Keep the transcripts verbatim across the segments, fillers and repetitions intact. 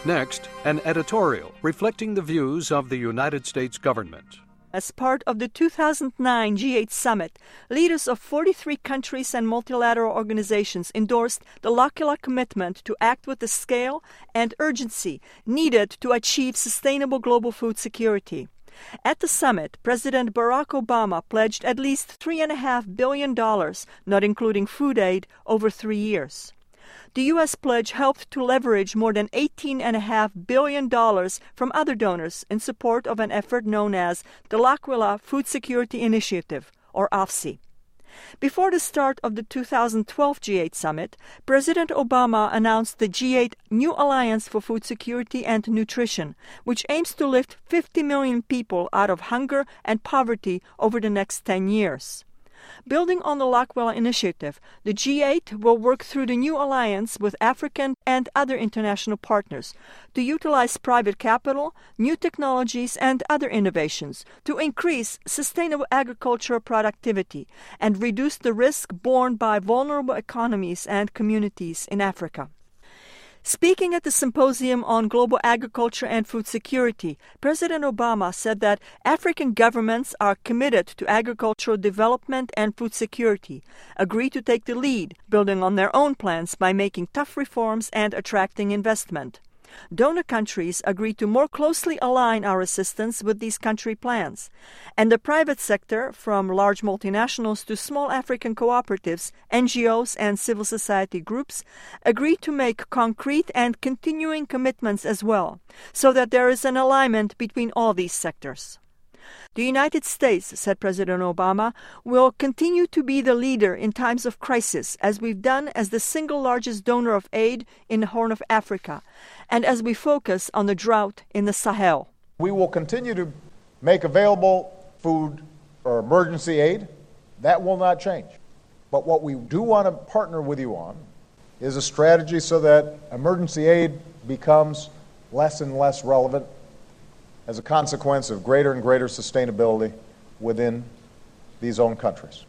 Next, an editorial reflecting the views of the United States government. As part of the two thousand nine G eight summit, leaders of forty-three countries and multilateral organizations endorsed the L'Aquila commitment to act with the scale and urgency needed to achieve sustainable global food security. At the summit, President Barack Obama pledged at least three point five billion dollars, not including food aid, over three years. The U S pledge helped to leverage more than eighteen point five billion dollars from other donors in support of an effort known as the L'Aquila Food Security Initiative, or A F S I. Before the start of the two thousand twelve G eight summit, President Obama announced the G eight New Alliance for Food Security and Nutrition, which aims to lift fifty million people out of hunger and poverty over the next ten years. Building on the L'Aquila initiative, the G eight will work through the new alliance with African and other international partners to utilize private capital, new technologies, and other innovations to increase sustainable agricultural productivity and reduce the risk borne by vulnerable economies and communities in Africa. Speaking at the Symposium on Global Agriculture and Food Security, President Obama said that African governments are committed to agricultural development and food security, agree to take the lead, building on their own plans by making tough reforms and attracting investment. Donor countries agree to more closely align our assistance with these country plans. And the private sector, from large multinationals to small African cooperatives, N G Os, and civil society groups, agree to make concrete and continuing commitments as well, so that there is an alignment between all these sectors. The United States, said President Obama, will continue to be the leader in times of crisis, as we've done as the single largest donor of aid in the Horn of Africa, and as we focus on the drought in the Sahel. We will continue to make available food or emergency aid. That will not change. But what we do want to partner with you on is a strategy so that emergency aid becomes less and less relevant as a consequence of greater and greater sustainability within these own countries.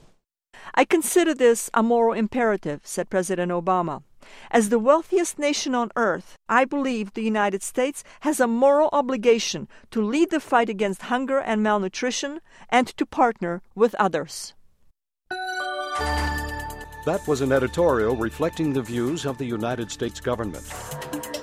I consider this a moral imperative, said President Obama. As the wealthiest nation on earth, I believe the United States has a moral obligation to lead the fight against hunger and malnutrition and to partner with others. That was an editorial reflecting the views of the United States government.